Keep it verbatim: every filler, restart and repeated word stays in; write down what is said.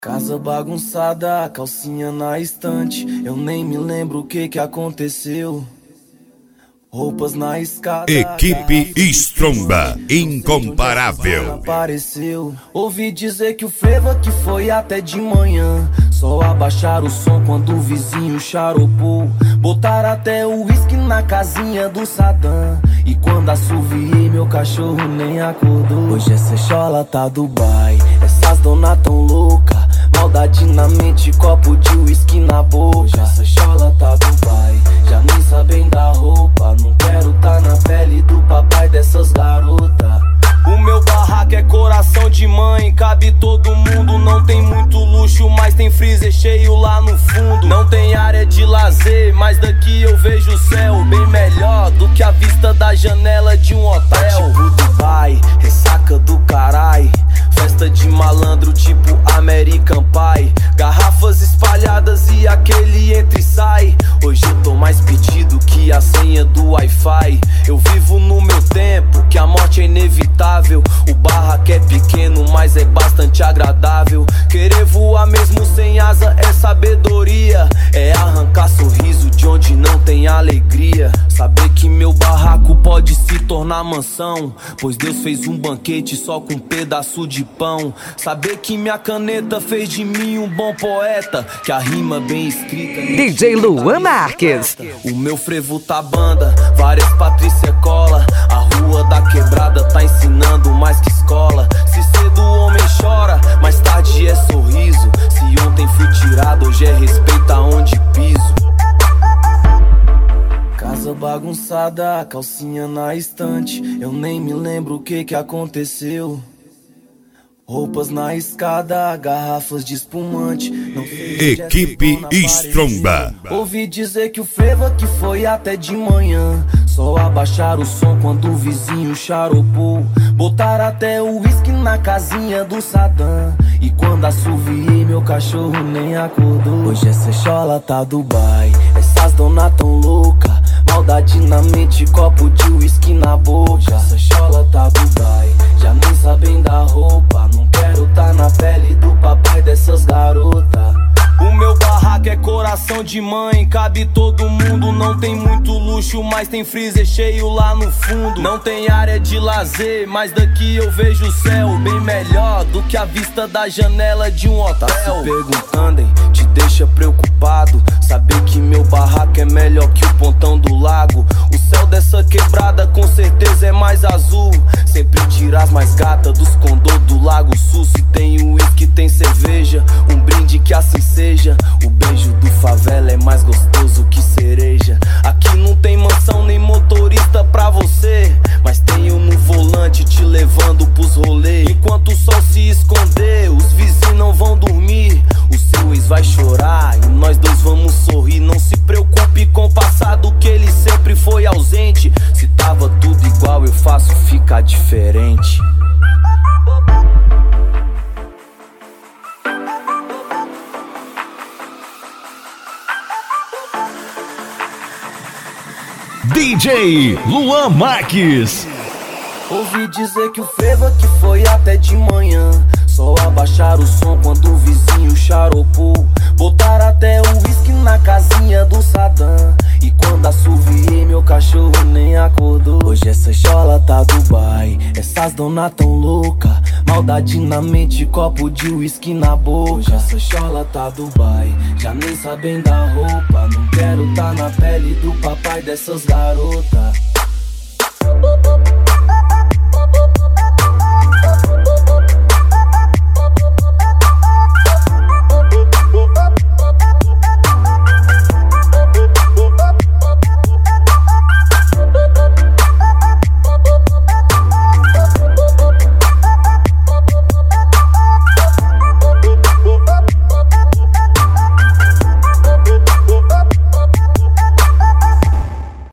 Casa bagunçada, calcinha na estante. Eu nem me lembro o que que aconteceu. Roupas na escada. Equipe Stromba, incomparável. Apareceu. Ouvi dizer que o frevo que foi até de manhã. Só abaixar o som quando o vizinho charopou. Botar até o uísque na casinha do Saddam. E quando assoviei, meu cachorro nem acordou. Hoje essa chola tá Dubai. Essas dona tão louca. Maldade na mente, copo de uísque na boca. Hoje essa chola tá Dubai. Já nem sabem da roupa. Não quero tá na pele do papai dessas garotas. O meu barraco é coração de mãe, cabe todo mundo. Não tem muito luxo, mas tem freezer cheio lá no fundo. Não tem área de lazer, mas daqui eu vejo o céu bem melhor do que a vista da janela de um hotel. Tá tipo Dubai, ressaca do carai. Festa de malandro tipo American Pie. Garrafas espalhadas e aquele entra e sai. Hoje eu tô mais pedido que a senha do Wi-Fi. Eu vivo no meu tempo, que a morte é inevitável. O barraco é pequeno, mas é bastante agradável. Querer voar mesmo sem asa é sabedoria. É arrancar sorriso de onde não tem alegria. Saber que meu barraco pode se tornar mansão, pois Deus fez um banquete só com um pedaço de pão. Saber que minha caneta fez de mim um bom poeta, que a rima bem escrita D J Luan Marques. O meu frevo tá banda, várias Patrícia cola. A rua da quebrada tá ensinando mais que escola. Se cedo o homem chora, mais tarde é sorriso. Se ontem fui tirado, hoje é respeito aonde piso. Casa bagunçada, calcinha na estante. Eu nem me lembro o que que aconteceu. Roupas na escada, garrafas de espumante. Não sei se Equipe Stromba. Ouvi dizer que o frevo que foi até de manhã. Só abaixar o som quando o vizinho charopou. Botar até o uísque na casinha do Saddam. E quando assoviei, meu cachorro nem acordou. Hoje essa chola tá Dubai. Essas dona tão louca. Maldade na mente, copo de uísque na boca. Essa chola tá Dubai. Já nem sabem da roupa. Não quero tá na pele do papai dessas garotas. O meu barraco é coração de mãe, cabe todo mundo. Não tem muito luxo, mas tem freezer cheio lá no fundo. Não tem área de lazer, mas daqui eu vejo o céu bem melhor do que a vista da janela de um hotel. Tá se perguntando, hein? Te deixa preocupado saber que meu barraco é melhor que o pontão do lago. O céu dessa quebrada com certeza é mais azul. Sempre tira as mais gatas dos condô do Lago Sul. Se tem uísque, tem cerveja, um brinde que assim seja. O beijo do favela é mais gostoso que cereja. Aqui não tem mansão nem motorista pra você, mas tenho no volante te levando pros rolês. Enquanto o sol se esconder, os vizinhos não vão dormir. O seu ex vai chorar e nós dois vamos sorrir. Não se preocupe com o passado, que ele sempre foi ausente. Se tava tudo igual, eu faço ficar diferente. D J Luan Marques. Ouvi dizer que o frevo que foi até de manhã. Só abaixar o som quando o vizinho charopou. Botar até o uísque na casinha do Saddam. E quando assoviei, meu cachorro nem acordou. Hoje essa chola tá Dubai. Essas dona tão louca. Maldade na mente, copo de uísque na boca. Hoje essa chola tá Dubai. Já nem sabem da roupa. Não quero tá na pele do papai dessas garotas.